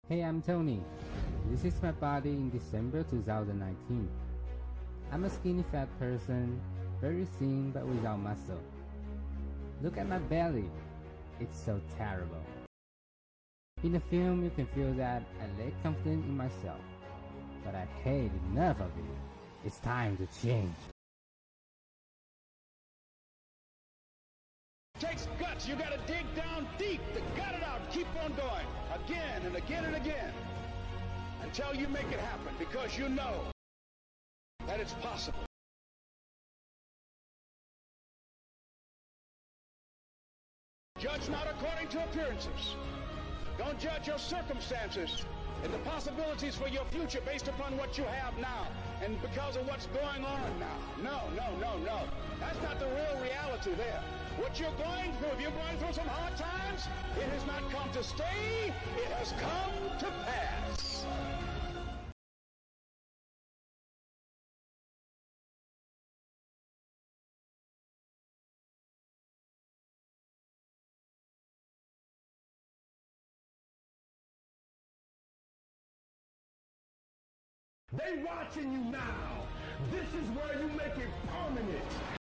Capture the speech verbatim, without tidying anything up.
Hey, I'm Tony. This is my body in December two thousand nineteen. I'm a skinny fat person, very thin but without muscle. Look at my belly. It's so terrible. In the film, you can feel that I lack confidence in myself, but I hate enough of it. It's time to change. Takes guts. You got to dig down deep to gut it out. Keep on going again and again and again until you make it happen, because you know that it's possible. Judge not according to appearances. Don't judge your circumstances and the possibilities for your future based upon what you have now and because of what's going on now. No, no, no, no. That's not the real reality there. What you're going through, if you're going through some hard times, it has not come to stay. It has come to pass. They watching you now. This is where you make it permanent.